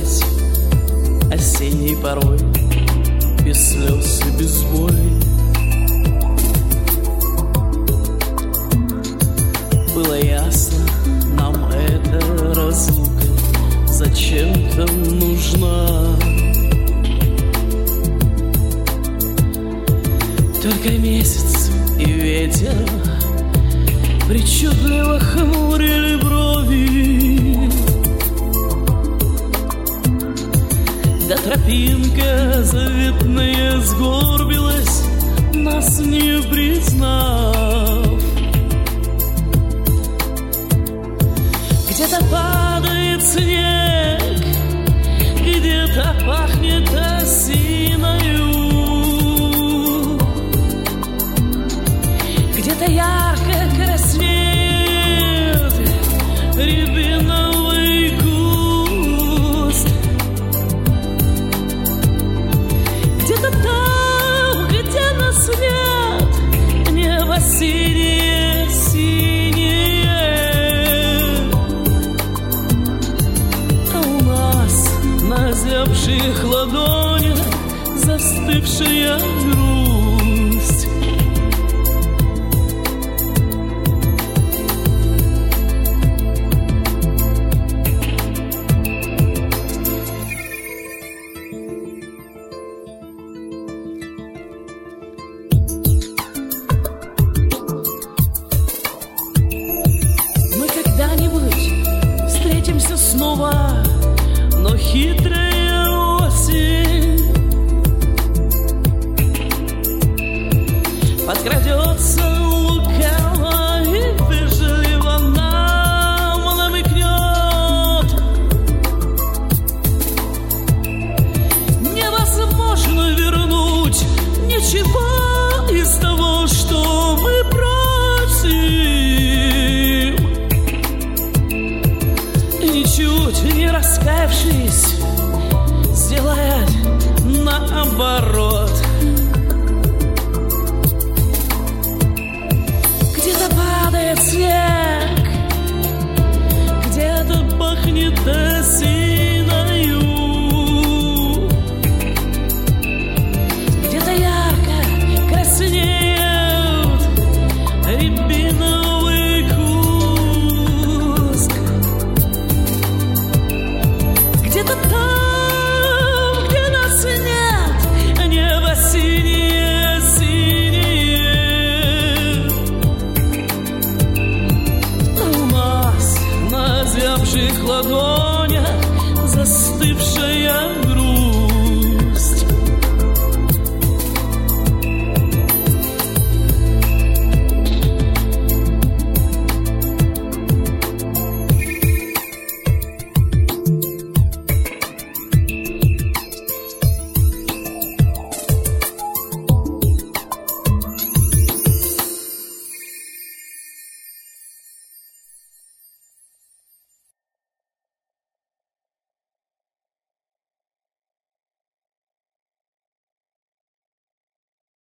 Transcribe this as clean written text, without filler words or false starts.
казалось осенней порой, без слез и без боли. Было ясно, нам эта разлука зачем-то нужна. Только месяц и ветер причудливо хмурили брови, да тропинка заветная сгорбилась, нас не признав. Где-то падает снег, где-то пахнет осиною, где-то ярко краснеет рябиновый куст. Где-то там, где нас нет, небо синее-синее, а у нас на озябших ладонях застывшая грусть. Встретимся снова, но хитрая осень подкрадется лукаво и вежливо нам намекнет. Невозможно вернуть ничего из того, что мы просим. Ничуть не раскаявшись, сделает наоборот. Где-то падает снег, где-то пахнет осиною, где-то ярко краснеет рябиновый куст. Где-то там, где нас нет, небо синее-синее, а у нас на озябших ладонях застывшая